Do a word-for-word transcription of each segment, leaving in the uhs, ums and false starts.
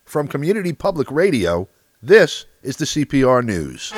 From Community Public Radio, this is the C P R News.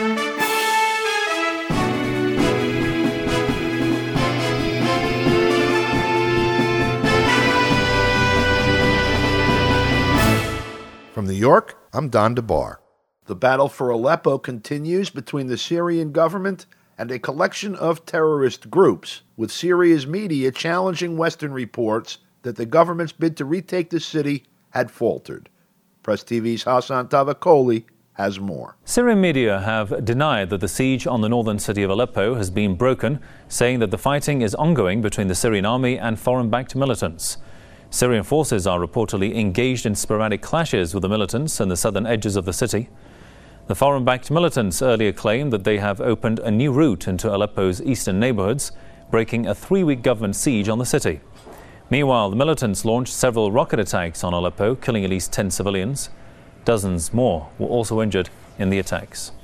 From New York, I'm Don DeBar. The battle for Aleppo continues between the Syrian government and a collection of terrorist groups, with Syria's media challenging Western reports that the government's bid to retake the city had faltered. Press T V's Hassan Tavakoli has more. Syrian media have denied that the siege on the northern city of Aleppo has been broken, saying that the fighting is ongoing between the Syrian army and foreign-backed militants. Syrian forces are reportedly engaged in sporadic clashes with the militants in the southern edges of the city. The foreign-backed militants earlier claimed that they have opened a new route into Aleppo's eastern neighborhoods, breaking a three-week government siege on the city. Meanwhile, the militants launched several rocket attacks on Aleppo, killing at least ten civilians. Dozens more were also injured in the attacks.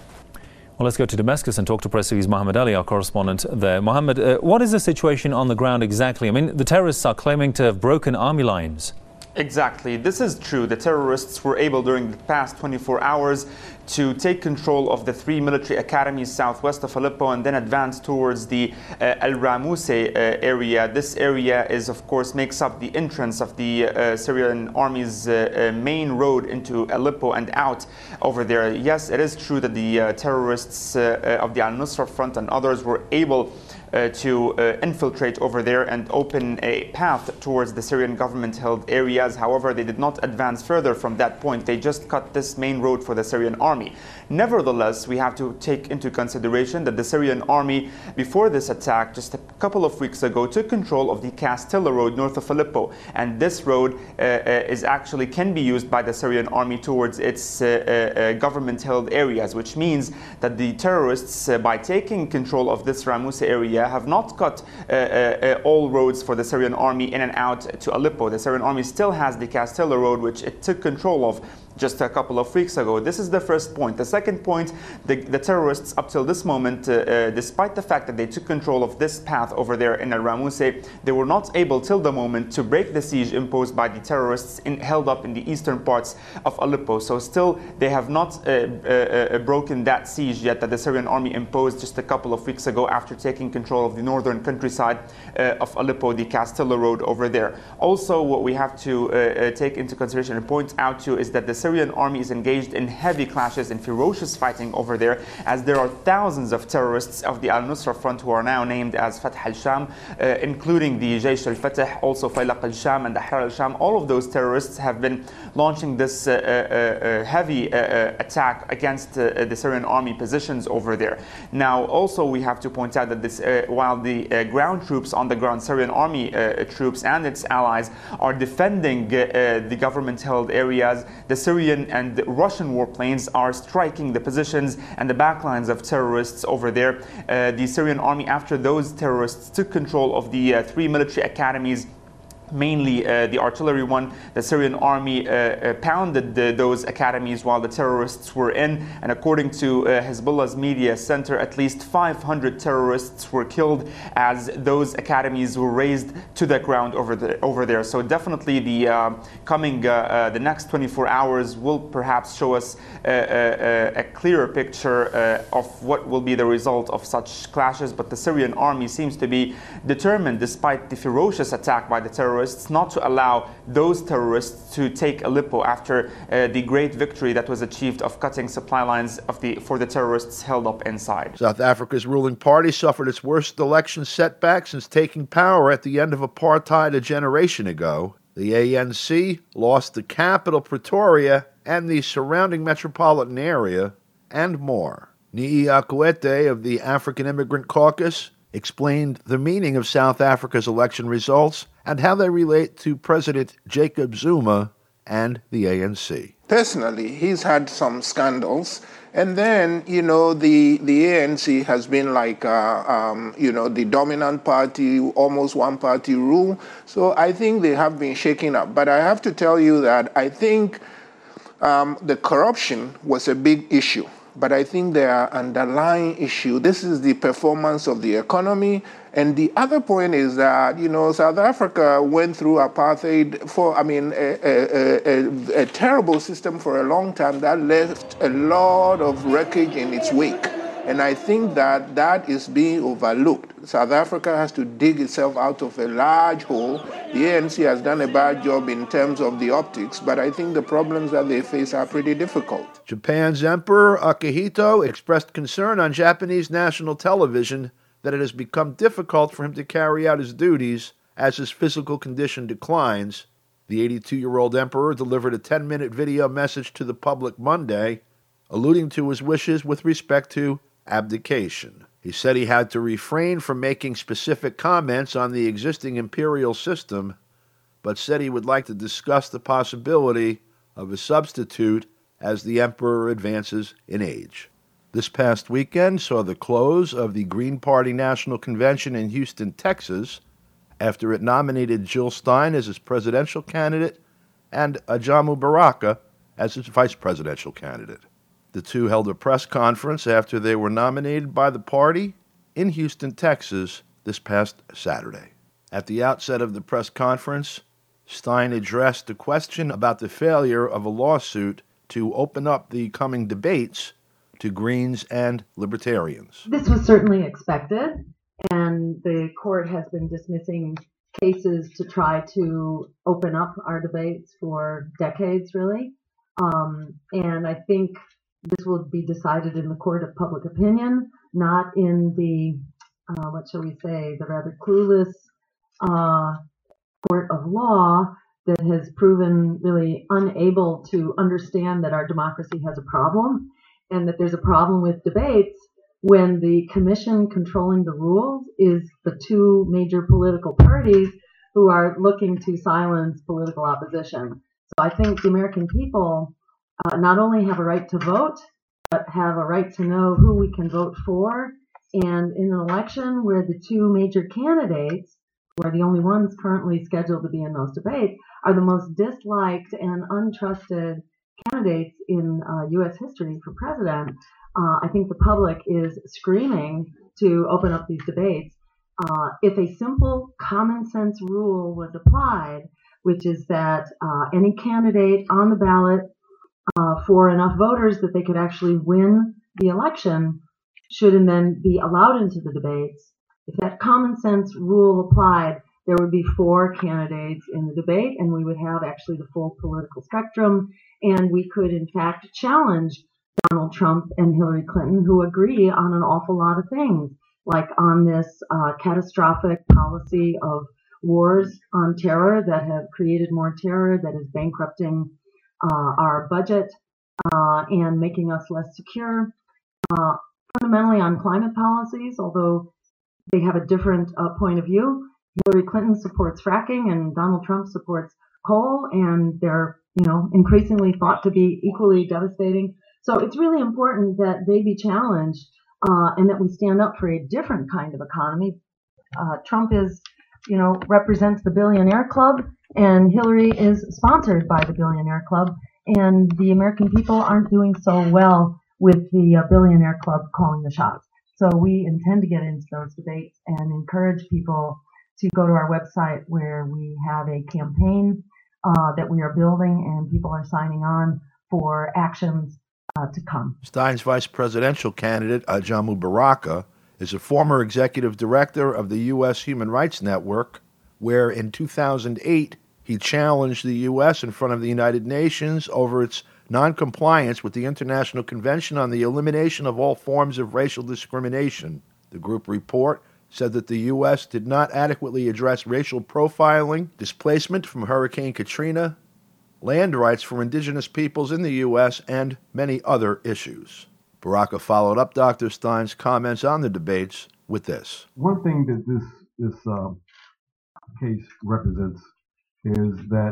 Well, let's go to Damascus and talk to Press T V's Mohammed Ali, our correspondent there. Mohammed, uh, what is the situation on the ground exactly? I mean, the terrorists are claiming to have broken army lines. Exactly. This is true. The terrorists were able during the past twenty-four hours to take control of the three military academies southwest of Aleppo and then advance towards the uh, Al Ramuse uh, area. This area is, of course, makes up the entrance of the uh, Syrian army's uh, uh, main road into Aleppo and out over there. Yes, it is true that the uh, terrorists uh, uh, of the Al-Nusra Front and others were able Uh, to uh, infiltrate over there and open a path towards the Syrian government-held areas. However, they did not advance further from that point. They just cut this main road for the Syrian army. Nevertheless, we have to take into consideration that the Syrian army, before this attack, just a couple of weeks ago, took control of the Castilla road north of Aleppo. And this road uh, uh, is actually can be used by the Syrian army towards its uh, uh, government-held areas, which means that the terrorists, uh, by taking control of this Ramuse area, have not cut uh, uh, all roads for the Syrian army in and out to Aleppo. The Syrian army still has the Castilla road, which it took control of just a couple of weeks ago. This is the first point. The second point, the, the terrorists up till this moment, uh, uh, despite the fact that they took control of this path over there in Al Ramuse, they were not able till the moment to break the siege imposed by the terrorists in, held up in the eastern parts of Aleppo. So still they have not uh, uh, uh, broken that siege yet that the Syrian army imposed just a couple of weeks ago after taking control of the northern countryside uh, of Aleppo, the Castilla road over there. Also, what we have to uh, uh, take into consideration and point out to is that the Syrian army is engaged in heavy clashes and ferocious fighting over there, as there are thousands of terrorists of the Al-Nusra Front who are now named as Fatah al-Sham, uh, including the Jaysh al-Fatah, also Faylaq al-Sham and Ahrar al-Sham. All of those terrorists have been launching this uh, uh, uh, heavy uh, uh, attack against uh, the Syrian army positions over there. Now, also we have to point out that this, uh, while the uh, ground troops on the ground, Syrian army uh, troops and its allies are defending uh, uh, the government-held areas, the Syrian and the Russian warplanes are striking the positions and the backlines of terrorists over there. Uh, the Syrian army, after those terrorists took control of the uh, three military academies, mainly uh, the artillery one, the Syrian army uh, uh, pounded the, those academies while the terrorists were in, and according to uh, Hezbollah's media center, at least five hundred terrorists were killed as those academies were razed to the ground over, the, over there. So definitely the uh, coming, uh, uh, the next twenty-four hours will perhaps show us uh, uh, a clearer picture uh, of what will be the result of such clashes, but the Syrian army seems to be determined, despite the ferocious attack by the terrorists, not to allow those terrorists to take Aleppo after uh, the great victory that was achieved of cutting supply lines of the for the terrorists held up inside. South Africa's ruling party suffered its worst election setback since taking power at the end of apartheid a generation ago. The A N C lost the capital, Pretoria, and the surrounding metropolitan area, and more. Nii Akwete of the African Immigrant Caucus explained the meaning of South Africa's election results and how they relate to President Jacob Zuma and the A N C. Personally, he's had some scandals. And then, you know, the, the A N C has been like, uh, um, you know, the dominant party, almost one-party rule. So I think they have been shaken up. But I have to tell you that I think um, the corruption was a big issue but I think there are underlying issues. This is the performance of the economy. And the other point is that, you know, South Africa went through apartheid for, I mean, a, a, a, a terrible system for a long time that left a lot of wreckage in its wake. And I think that that is being overlooked. South Africa has to dig itself out of a large hole. The A N C has done a bad job in terms of the optics, but I think the problems that they face are pretty difficult. Japan's Emperor Akihito expressed concern on Japanese national television that it has become difficult for him to carry out his duties as his physical condition declines. The eighty-two-year-old emperor delivered a ten-minute video message to the public Monday, alluding to his wishes with respect to abdication. He said he had to refrain from making specific comments on the existing imperial system, but said he would like to discuss the possibility of a substitute as the emperor advances in age. This past weekend saw the close of the Green Party National Convention in Houston, Texas, after it nominated Jill Stein as its presidential candidate and Ajamu Baraka as its vice presidential candidate. The two held a press conference after they were nominated by the party in Houston, Texas, this past Saturday. At the outset of the press conference, Stein addressed a question about the failure of a lawsuit to open up the coming debates to Greens and Libertarians. This was certainly expected, and the court has been dismissing cases to try to open up our debates for decades, really. Um, and I think this will be decided in the court of public opinion, not in the, uh, what shall we say, the rather clueless uh, court of law that has proven really unable to understand that our democracy has a problem and that there's a problem with debates when the commission controlling the rules is the two major political parties who are looking to silence political opposition. So I think the American people uh, not only have a right to vote, but have a right to know who we can vote for. And in an election where the two major candidates, who are the only ones currently scheduled to be in those debates, are the most disliked and untrusted candidates in uh, U S history for president, uh, I think the public is screaming to open up these debates. Uh, if a simple common sense rule was applied, which is that uh, any candidate on the ballot uh, for enough voters that they could actually win the election should and then be allowed into the debates, if that common sense rule applied, there would be four candidates in the debate, and we would have actually the full political spectrum, and we could, in fact, challenge Donald Trump and Hillary Clinton, who agree on an awful lot of things, like on this uh, catastrophic policy of wars on terror that have created more terror, that is bankrupting uh, our budget uh, and making us less secure. Uh, fundamentally on climate policies, although they have a different uh, point of view. Hillary Clinton supports fracking and Donald Trump supports coal, and they're, you know, increasingly thought to be equally devastating. So it's really important that they be challenged uh, and that we stand up for a different kind of economy. Uh, Trump is, you know, represents the billionaire club, and Hillary is sponsored by the billionaire club, and the American people aren't doing so well with the uh, billionaire club calling the shots. So we intend to get into those debates and encourage people to go to our website where we have a campaign uh, that we are building, and people are signing on for actions uh, to come. Stein's vice presidential candidate, Ajamu Baraka, is a former executive director of the U S Human Rights Network, where in two thousand eight he challenged the U S in front of the United Nations over its non-compliance with the International Convention on the Elimination of All Forms of Racial Discrimination. The group report said that the U S did not adequately address racial profiling, displacement from Hurricane Katrina, land rights for indigenous peoples in the U S, and many other issues. Baraka followed up Doctor Stein's comments on the debates with this. One thing that this, this uh, case represents is that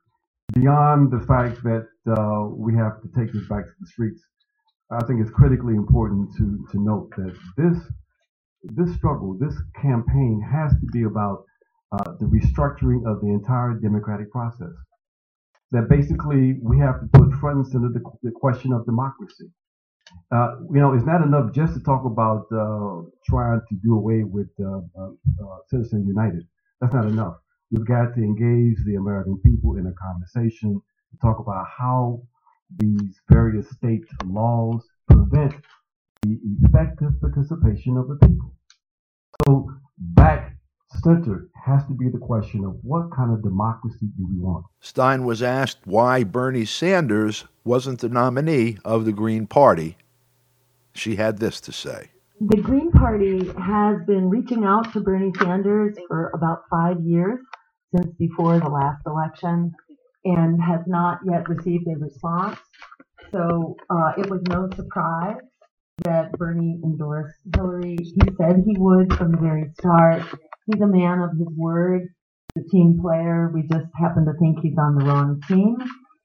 beyond the fact that uh, we have to take this back to the streets, I think it's critically important to, to note that this this struggle, this campaign has to be about uh, the restructuring of the entire democratic process. That basically we have to put front and center the, the question of democracy. Uh, you know, it's not enough just to talk about uh, trying to do away with uh, uh, uh, Citizens United. That's not enough. We've got to engage the American people in a conversation to talk about how these various state laws prevent the effective participation of the people. So back centered has to be the question of what kind of democracy do we want? Stein was asked why Bernie Sanders wasn't the nominee of the Green Party. She had this to say. The Green Party has been reaching out to Bernie Sanders for about five years, since before the last election, and has not yet received a response. So uh, it was no surprise that Bernie endorsed Hillary. He said he would from the very start. He's a man of his word, a team player. We just happen to think he's on the wrong team,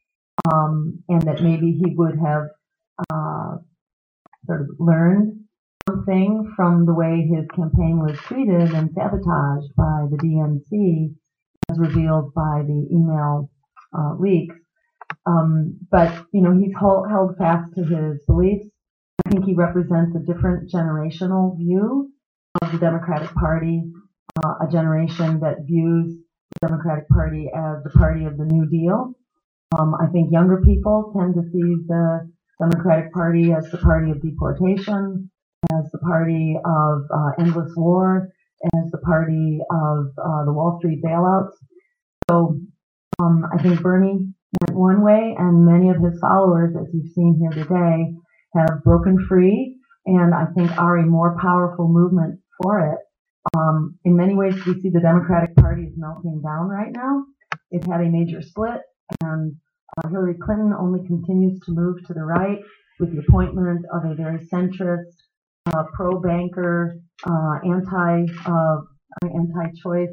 um, and that maybe he would have uh, sort of learned something from the way his campaign was treated and sabotaged by the D N C, as revealed by the email uh, leaks. Um, but, you know, he's hold, held fast to his beliefs. I think he represents a different generational view of the Democratic Party, uh, a generation that views the Democratic Party as the party of the New Deal. Um, I think younger people tend to see the Democratic Party as the party of deportation, as the party of uh, endless war, as the party of uh, the Wall Street bailouts. So um, I think Bernie went one way, and many of his followers, as you've seen here today, have broken free, and I think are a more powerful movement for it. Um, in many ways, we see the Democratic Party is melting down right now. It had a major split, and uh, Hillary Clinton only continues to move to the right with the appointment of a very centrist, uh, pro-banker, uh, anti, uh, anti-choice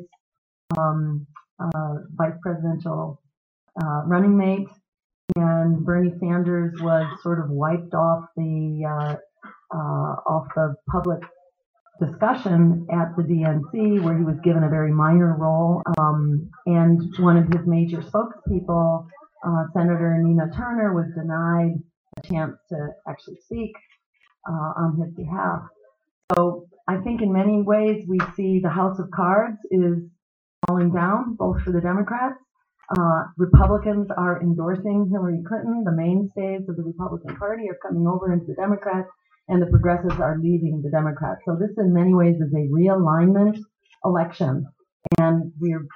um, uh, vice presidential uh, running mate. And Bernie Sanders was sort of wiped off the uh, uh, off the public discussion at the D N C, where he was given a very minor role. Um, and one of his major spokespeople, uh, Senator Nina Turner, was denied a chance to actually speak uh, on his behalf. So I think in many ways we see the house of cards is falling down, both for the Democrats. Uh, Republicans are endorsing Hillary Clinton. The mainstays of the Republican Party are coming over into the Democrats, and the progressives are leaving the Democrats. So this in many ways is a realignment election. And we're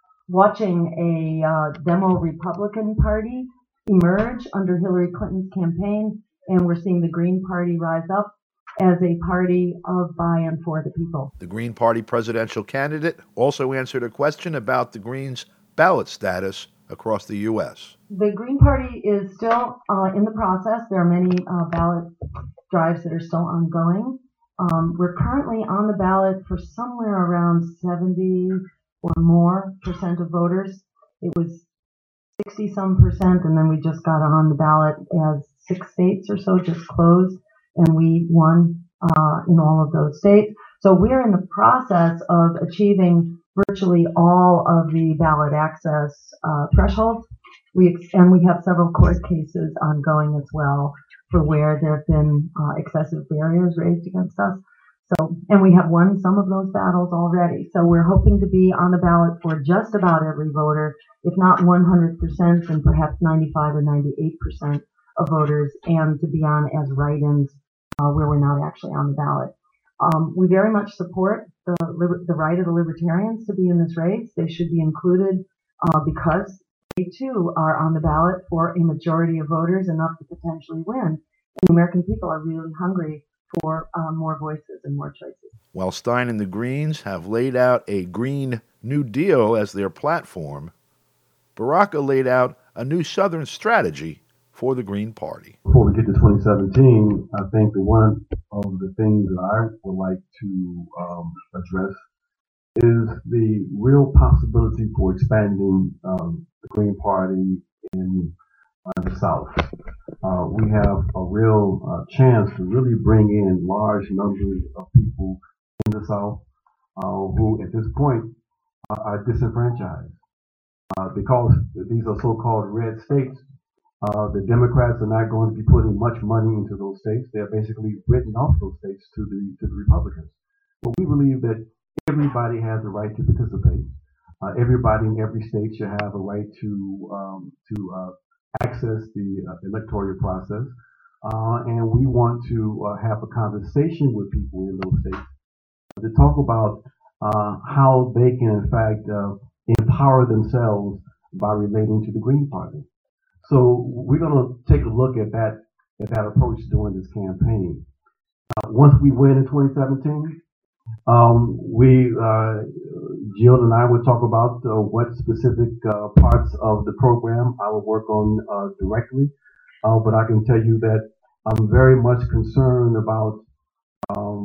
watching a uh, demo Republican Party emerge under Hillary Clinton's campaign, and we're seeing the Green Party rise up as a party of by and for the people. The Green Party presidential candidate also answered a question about the Greens' ballot status across the U S. The Green Party is still uh, in the process. There are many uh, ballot drives that are still ongoing. Um, we're currently on the ballot for somewhere around seventy or more percent of voters. It was sixty some percent, and then we just got on the ballot as six states or so just closed, and we won uh, in all of those states. So we're in the process of achieving virtually all of the ballot access uh, thresholds. We ex- and we have several court cases ongoing as well for where there have been uh, excessive barriers raised against us. So, and we have won some of those battles already. So we're hoping to be on the ballot for just about every voter, if not one hundred percent, then perhaps ninety-five or ninety-eight percent of voters, and to be on as write-ins uh, where we're not actually on the ballot. Um, we very much support the, the right of the Libertarians to be in this race. They should be included uh, because they too are on the ballot for a majority of voters, enough to potentially win. And the American people are really hungry for uh, more voices and more choices. While Stein and the Greens have laid out a Green New Deal as their platform, Baraka laid out a new Southern strategy for the Green Party. Before we get to twenty seventeen, I think that one of the things that I would like to um, address is the real possibility for expanding um, the Green Party in uh, the South. Uh, we have a real uh, chance to really bring in large numbers of people in the South uh, who at this point uh, are disenfranchised. Uh, because these are so-called red states, Uh, the Democrats are not going to be putting much money into those states. They're basically written off those states to the to the Republicans. But we believe that everybody has a right to participate. Uh, everybody in every state should have a right to um, to uh, access the uh, electoral process, uh, and we want to uh, have a conversation with people in those states to talk about uh, how they can, in fact, uh, empower themselves by relating to the Green Party. So we're going to take a look at that at that approach during this campaign. Uh, once we win in twenty seventeen, um, we uh, Jill and I would talk about uh, what specific uh, parts of the program I would work on uh, directly. Uh, but I can tell you that I'm very much concerned about, um,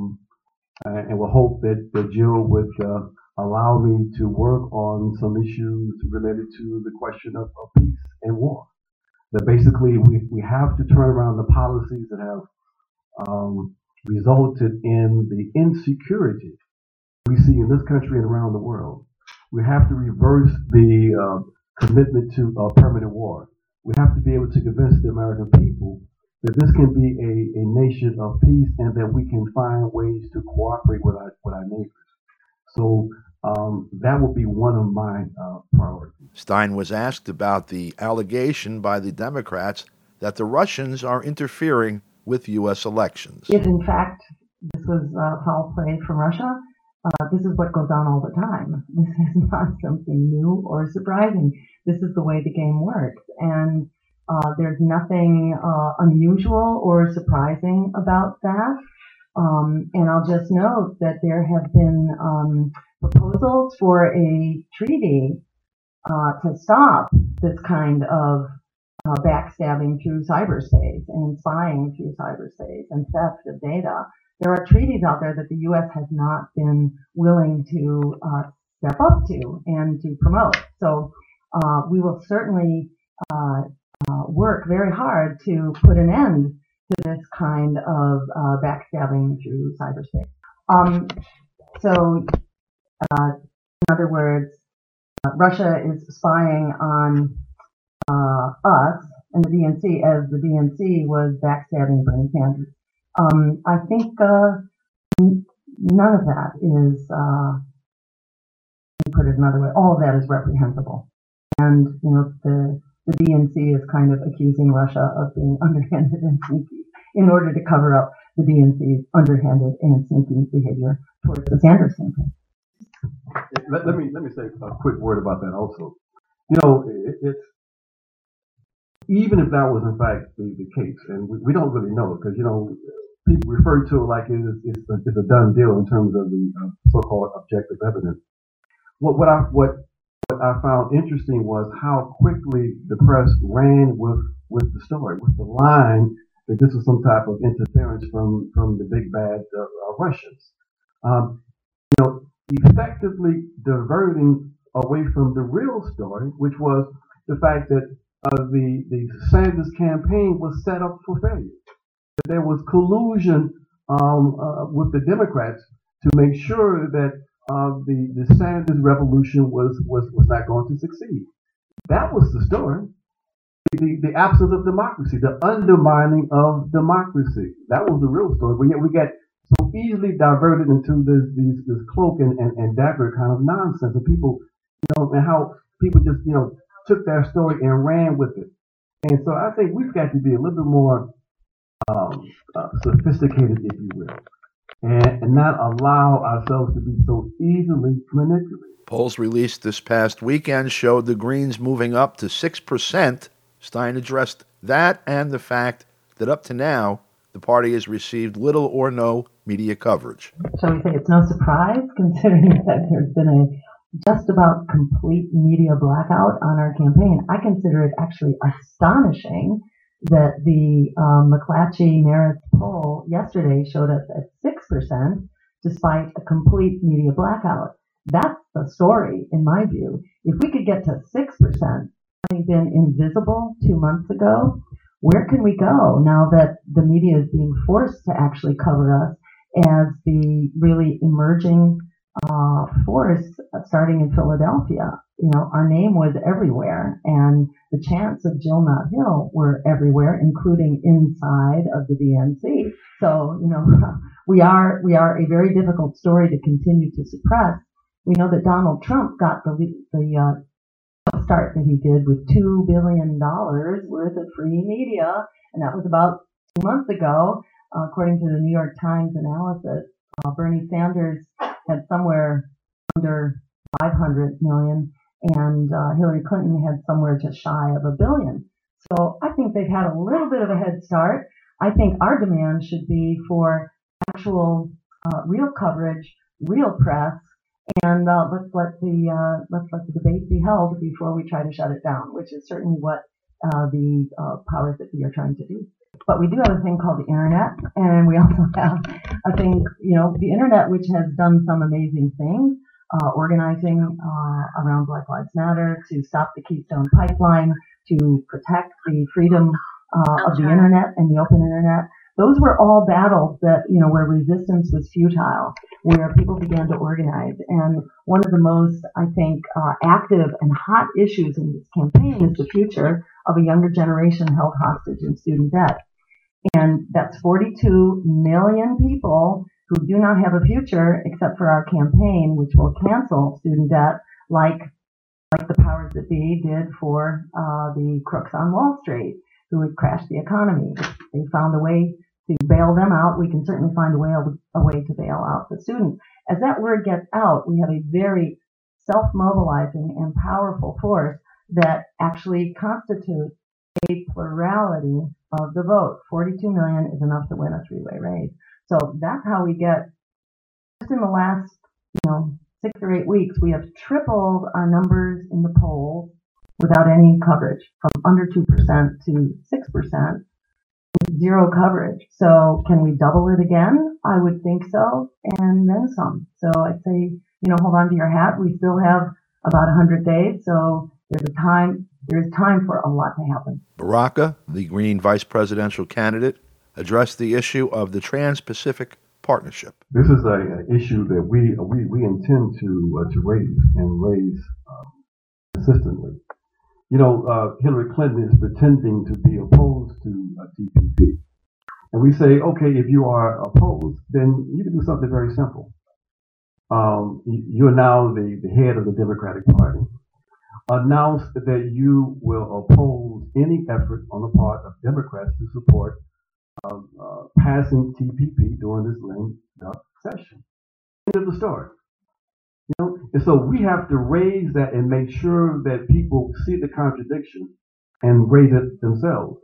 and will hope that, that Jill would uh, allow me to work on some issues related to the question of, of peace and war. That basically we, we have to turn around the policies that have um, resulted in the insecurity we see in this country and around the world. We have to reverse the uh, commitment to uh, permanent war. We have to be able to convince the American people that this can be a, a nation of peace and that we can find ways to cooperate with our, with our neighbors. So um, that will be one of my uh, priorities. Stein was asked about the allegation by the Democrats that the Russians are interfering with U S elections. If in fact this was uh, foul play from Russia, uh, this is what goes on all the time. This is not something new or surprising. This is the way the game works. And uh, there's nothing uh, unusual or surprising about that. Um, and I'll just note that there have been um, proposals for a treaty uh, to stop this kind of uh, backstabbing through cyberspace and spying through cyberspace and theft of data. There are treaties out there that the U S has not been willing to uh, step up to and to promote. So uh, we will certainly uh, uh, work very hard to put an end to this kind of uh, backstabbing through cyberspace. Um, so, uh, in other words, uh, Russia is spying on uh, us and the D N C as the D N C was backstabbing Bernie Sanders. Um, I think uh, none of that is, uh, let me put it another way, all of that is reprehensible. And, you know, the, the D N C is kind of accusing Russia of being underhanded and sneaky in order to cover up the D N C's underhanded and sneaky behavior towards the Sanders campaign. Let, let me let me say a quick word about that also. You know, it, it's even if that was in fact the, the case, and we, we don't really know because, you know, people refer to it like it is, it's, a, it's a done deal in terms of the uh, so-called objective evidence. What, what I what what I found interesting was how quickly the press ran with with the story, with the line that this was some type of interference from from the big bad uh, uh, Russians. Um, you know, effectively diverting away from the real story, which was the fact that uh, the the Sanders campaign was set up for failure. That there was collusion um, uh, with the Democrats to make sure that uh, the the Sanders revolution was was was not going to succeed. That was the story. The, the absence of democracy, the undermining of democracy. That was the real story. But yet we get so easily diverted into this these, this cloak and, and, and dagger kind of nonsense. And people, you know, and how people just, you know, took their story and ran with it. And so I think we've got to be a little bit more um, uh, sophisticated, if you will, and, and not allow ourselves to be so easily manipulated. Polls released this past weekend showed the Greens moving up to six percent. Stein addressed that and the fact that up to now, the party has received little or no media coverage. Shall we say it's no surprise, considering that there's been a just about complete media blackout on our campaign? I consider it actually astonishing that the um, McClatchy-Meretz poll yesterday showed us at six percent despite a complete media blackout. That's the story, in my view. If we could get to six percent, having been invisible two months ago, where can we go now that the media is being forced to actually cover us as the really emerging uh, force starting in Philadelphia. You know, our name was everywhere, and the chants of Jill Not Hill were everywhere, including inside of the D N C. So, you know, we are we are a very difficult story to continue to suppress. We know that Donald Trump got the the uh, start that he did with two billion dollars worth of free media, and that was about two months ago, uh, according to the New York Times analysis. Uh, Bernie Sanders had somewhere under five hundred million, and uh, Hillary Clinton had somewhere just shy of a billion. So I think they've had a little bit of a head start. I think our demand should be for actual uh, real coverage, real press, and uh, let's let the uh, let's let the debate be held before we try to shut it down, which is certainly what uh, the uh, powers that be are trying to do. But we do have a thing called the internet, and we also have a thing, you know, the internet, which has done some amazing things, uh, organizing uh, around Black Lives Matter, to stop the Keystone Pipeline, to protect the freedom uh, of the internet and the open internet. Those were all battles that, you know, where resistance was futile, where people began to organize. And one of the most, I think, uh, active and hot issues in this campaign is the future of a younger generation held hostage in student debt. And that's forty-two million people who do not have a future except for our campaign, which will cancel student debt like like the powers that be did for uh, the crooks on Wall Street who had crashed the economy. They found a way to bail them out. We can certainly find a way, a way to bail out the students. As that word gets out, we have a very self-mobilizing and powerful force that actually constitutes a plurality of the vote. forty-two million is enough to win a three-way race. So that's how we get, just in the last, you know, six or eight weeks, we have tripled our numbers in the polls without any coverage, from under two percent to six percent with zero coverage. So can we double it again? I would think so, and then some. So I'd say, you know, hold on to your hat. We still have about one hundred days, so there's a time, there's time for a lot to happen. Baraka, the Green vice presidential candidate, addressed the issue of the Trans-Pacific Partnership. This is an issue that we we, we intend to uh, to raise and raise um, consistently. You know, uh, Hillary Clinton is pretending to be opposed to uh, T P P, and we say, okay, if you are opposed, then you can do something very simple. Um, you are now the, the head of the Democratic Party. Announce that you will oppose any effort on the part of Democrats to support uh, uh, passing T P P during this lame duck session. End of the story. You know, and so we have to raise that and make sure that people see the contradiction and raise it themselves.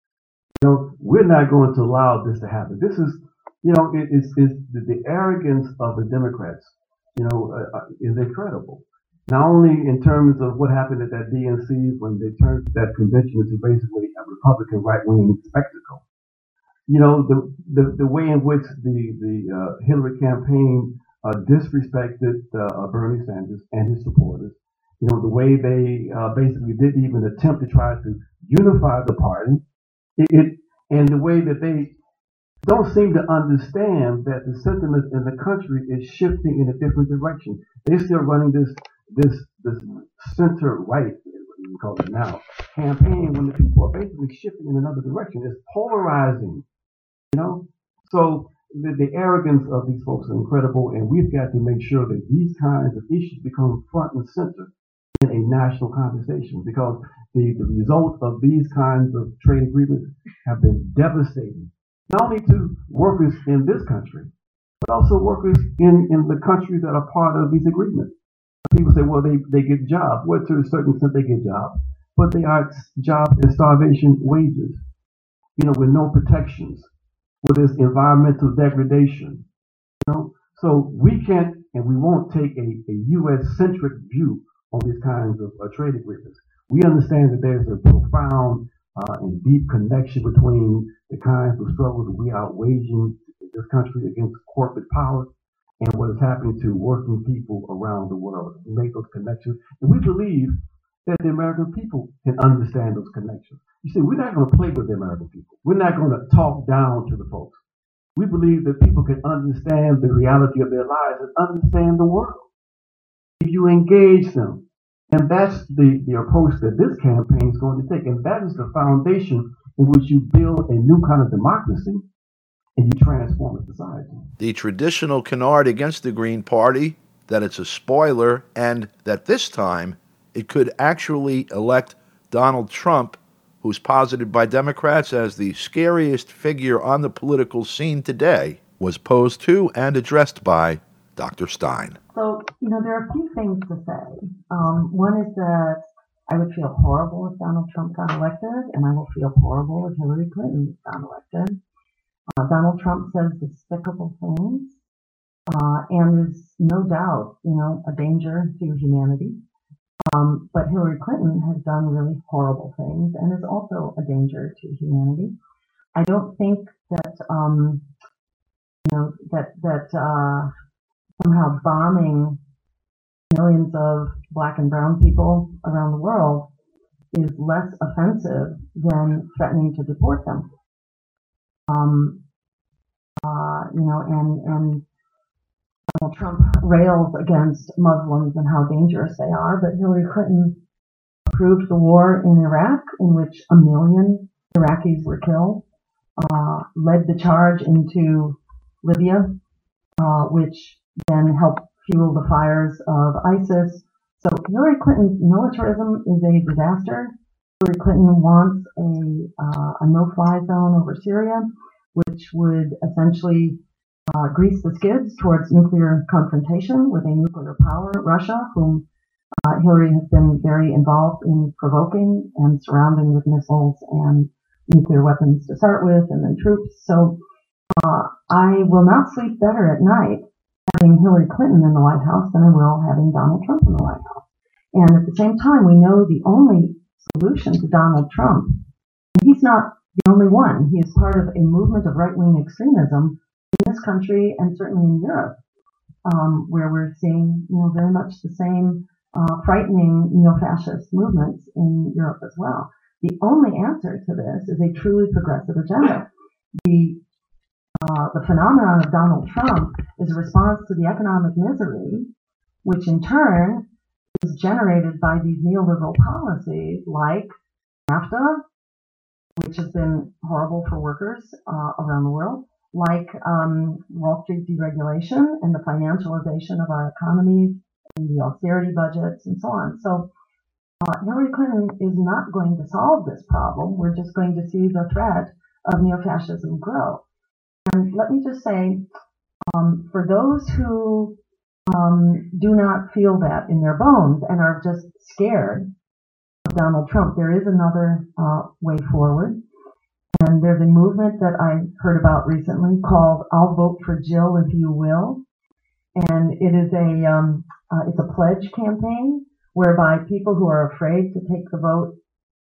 You know, we're not going to allow this to happen. This is, you know, it is the, the arrogance of the Democrats, you know, uh, is incredible. Not only in terms of what happened at that D N C when they turned that convention into basically a Republican right-wing spectacle. You know, the the, the way in which the, the uh, Hillary campaign uh, disrespected uh, Bernie Sanders and his supporters. You know, the way they uh, basically didn't even attempt to try to unify the party. It, it and the way that they don't seem to understand that the sentiment in the country is shifting in a different direction. They're still running this this this center right, what you call it now, campaign when the people are basically shifting in another direction. It's polarizing, you know. So the, the arrogance of these folks is incredible, and we've got to make sure that these kinds of issues become front and center in a national conversation, because the, the results of these kinds of trade agreements have been devastating, not only to workers in this country, but also workers in, in the countries that are part of these agreements. People say, well, they, they get jobs. Well, to a certain extent, they get jobs, but they are jobs at starvation wages, you know, with no protections, with this environmental degradation, you know. So we can't and we won't take a, a U S-centric view on these kinds of uh, trade agreements. We understand that there's a profound uh, and deep connection between the kinds of struggles that we are waging in this country against corporate power and what is happening to working people around the world. We make those connections, and we believe that the American people can understand those connections. You see, we're not going to play with the American people. We're not going to talk down to the folks. We believe that people can understand the reality of their lives and understand the world if you engage them. And that's the, the approach that this campaign is going to take. And that is the foundation in which you build a new kind of democracy and you transform a society. The traditional canard against the Green Party, that it's a spoiler, and that this time it could actually elect Donald Trump, who's posited by Democrats as the scariest figure on the political scene today, was posed to and addressed by Doctor Stein. So, you know, there are a few things to say. Um, one is that I would feel horrible if Donald Trump got elected, and I will feel horrible if Hillary Clinton got elected. Uh, Donald Trump says despicable things, uh, and is no doubt, you know, a danger to humanity. Um, but Hillary Clinton has done really horrible things and is also a danger to humanity. I don't think that, um, you know, that that uh, somehow bombing millions of black and brown people around the world is less offensive than threatening to deport them. Um, uh, you know, and, and Donald Trump rails against Muslims and how dangerous they are, but Hillary Clinton approved the war in Iraq, in which a million Iraqis were killed, uh, led the charge into Libya, uh, which then helped fuel the fires of ISIS. So Hillary Clinton's militarism is a disaster. Hillary Clinton wants a, uh, a no-fly zone over Syria, which would essentially uh, grease the skids towards nuclear confrontation with a nuclear power, Russia, whom uh, Hillary has been very involved in provoking and surrounding with missiles and nuclear weapons to start with, and then troops. So uh, I will not sleep better at night having Hillary Clinton in the White House than I will having Donald Trump in the White House. And at the same time, we know the only solution to Donald Trump, and he's not the only one. He is part of a movement of right-wing extremism in this country and certainly in Europe, um, where we're seeing, you know, very much the same uh, frightening neo-fascist movements in Europe as well. The only answer to this is a truly progressive agenda. The uh, the phenomenon of Donald Trump is a response to the economic misery, which in turn is generated by these neoliberal policies like NAFTA, which has been horrible for workers uh, around the world, like um, Wall Street deregulation and the financialization of our economies and the austerity budgets and so on. So uh, Hillary Clinton is not going to solve this problem. We're just going to see the threat of neo-fascism grow. And let me just say, um, for those who um, do not feel that in their bones and are just scared of Donald Trump, there is another uh, way forward. And there's a movement that I heard about recently called "I'll Vote for Jill If You Will," and it is a um, uh, it's a pledge campaign whereby people who are afraid to take the vote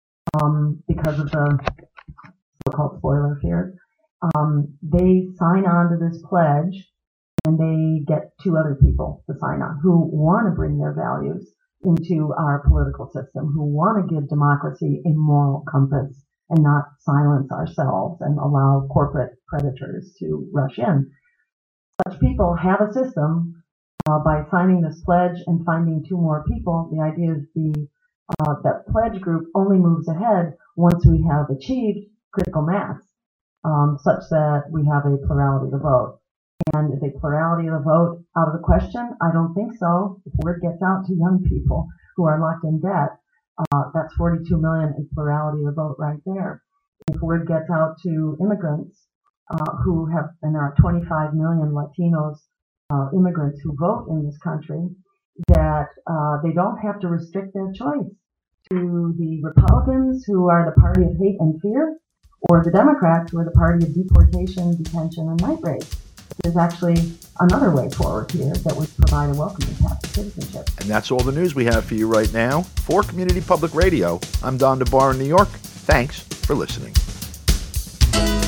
um, because of the so-called spoiler fears, um, they sign on to this pledge, and they get two other people to sign on who want to bring their values into our political system, who want to give democracy a moral compass and not silence ourselves and allow corporate predators to rush in. Such people have a system uh, by signing this pledge and finding two more people. The idea is the uh, that pledge group only moves ahead once we have achieved critical mass, um, such that we have a plurality of the vote. And is a plurality of the vote out of the question? I don't think so. If word gets out to young people who are locked in debt, uh, that's forty-two million, a plurality of the vote right there. If word gets out to immigrants uh, who have, and there are twenty-five million Latinos uh, immigrants who vote in this country, that uh, they don't have to restrict their choice to the Republicans, who are the party of hate and fear, or the Democrats, who are the party of deportation, detention, and night raids. There's actually another way forward here that would provide a welcoming path to citizenship. And that's all the news we have for you right now. For Community Public Radio, I'm Don DeBar in New York. Thanks for listening.